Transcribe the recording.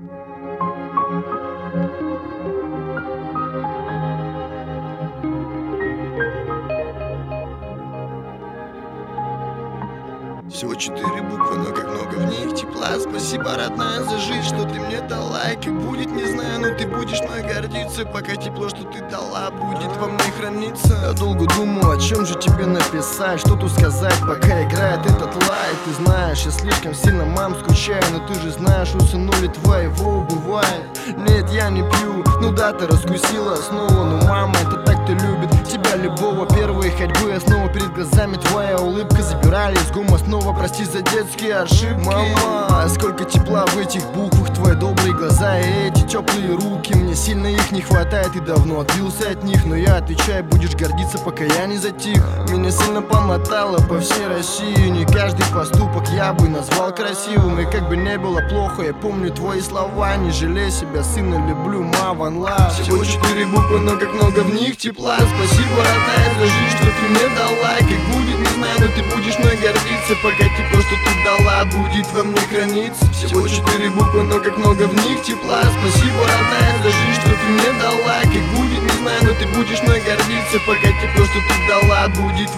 Всего 4 буквы, но как много в них тепла. Спасибо, родная, за жизнь, что ты мне дала. И как будет, не знаю, но ты будешь мной гордиться. Пока тепло, что ты дала, будет во мне храниться. Я долго думал, о чем же тебе написать, что тут сказать, пока играет этот лайт. Ты знаешь, я слишком сильно, мам, скучаю. Но ты же знаешь, у сынули твоего бывает. Нет, я не пью, ну да, ты раскусила снова. Но мама, это так-то любит тебя любого. Первой ходьбы, снова перед глазами твоя улыбка. Забирали из гума снова, прости за детские ошибки. Мама, сколько тепла в этих буквах, твои добрые глаза и эти теплые руки. Мне сильно их не хватает и давно отбился от них. Но я отвечаю, будешь гордиться, пока я не затих. Меня сильно помотало по всей России. Не каждый поступок я бы назвал красивым. И как бы не было плохо, я помню твои слова. Не жалей себя, сына, люблю, ма, one love. Всего 4 буквы, но как много в них тепла. Спасибо, родная, за жизнь, что ты мне дала. Как будет, не знаю, но ты будешь мной гордиться. Пока тепло, что ты дала, будет во мне храниться. Всего 4 буквы, но как много в них тепла. Спасибо, родная, за жизнь, что ты мне дала. Как будет, не знаю, но ты будешь мной гордиться. Пока тепло, что ты дала, будет